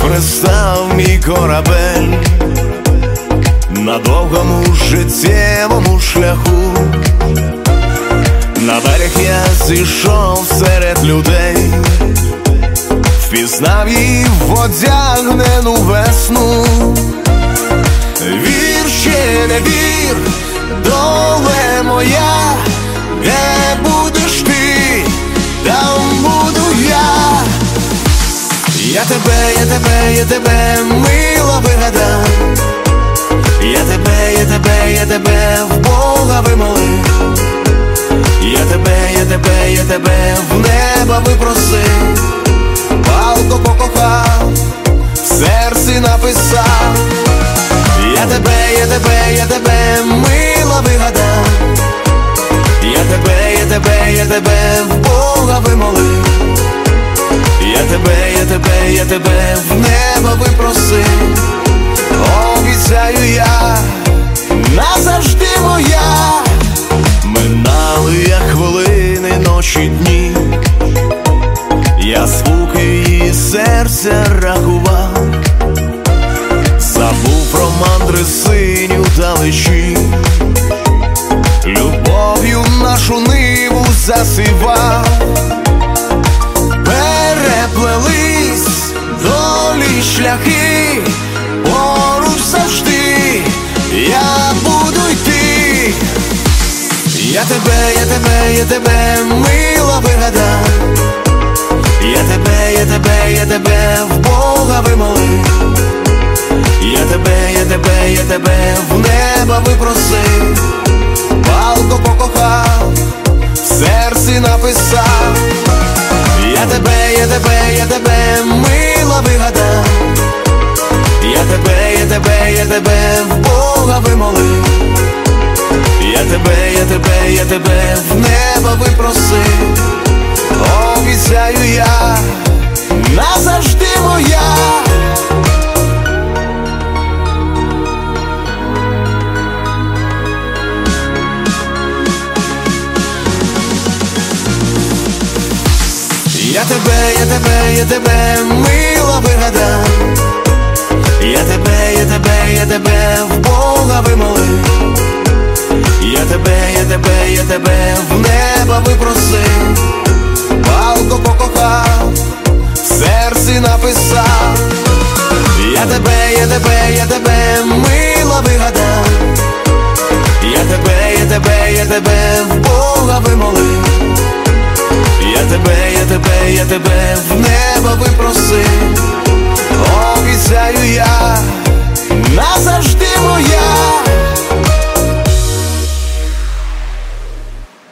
пристав мій корабель на довгому життєвому шляху. На берег я зійшов серед людей, впізнав її в одягнену весну. Вір чи не вір, доле моя, де будеш ти, там буду я. Я тебе мило вигадав, я тебе в Бога вимолив. Я тебе в неба випросив, палко покохав, в серці написав. Я тебе мило вигадав, я тебе в Бога вимолив. Я тебе в неба випросив. Обіцяю я, назавжди моя. Минали як хвилини, ночі, дні, я звуки її серця рахував, забув про мандри синю далечі, любов'ю нашу ниву засівав. Переплелись долі шляхи, поруч завжди я буду йти. Я тебе мило вигадав, я тебе в Бога вимолив. Я тебе в неба випросив, палко покохав, в серці написав. Я тебе мило вигадав, я тебе в Бога вимолив. Я тебе в неба випросив. Обіцяю я, назавжди моя. Я тебе мило вигадав, я тебе в Бога вимолив. Я тебе в неба випросив, палко покохав, в серці написав. Я тебе мило вигадав, я тебе в Бога вимолив. Я тебе в неба